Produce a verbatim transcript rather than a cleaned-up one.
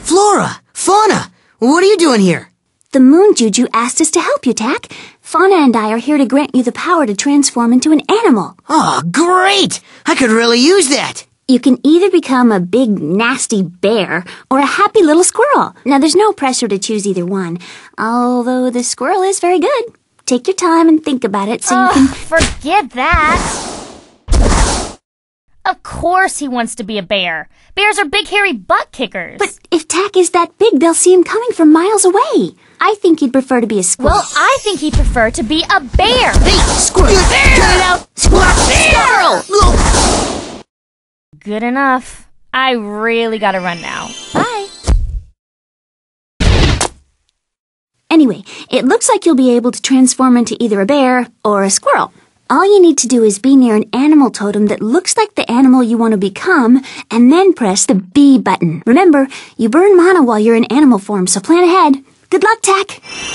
Flora! Fauna! What are you doing here? The Moon Juju asked us to help you, Tak. Fauna and I are here to grant you the power to transform into an animal. Oh, great! I could really use that. You can either become a big, nasty bear or a happy little squirrel. Now, there's no pressure to choose either one, although the squirrel is very good. Take your time and think about it so oh, you can... Forget that! Of course he wants to be a bear. Bears are big, hairy butt kickers. But if Tak is that big, they'll see him coming from miles away. I think he'd prefer to be a squirrel. Well, I think he'd prefer to be a bear. Hey, squirrel! Bear! Cut it out! Squirrel! Squirrel! Good enough. I really gotta run now. Bye. Anyway, it looks like you'll be able to transform into either a bear or a squirrel. All you need to do is be near an animal totem that looks like the animal you want to become, and then press the B button. Remember, you burn mana while you're in animal form, so plan ahead. Good luck, Tak!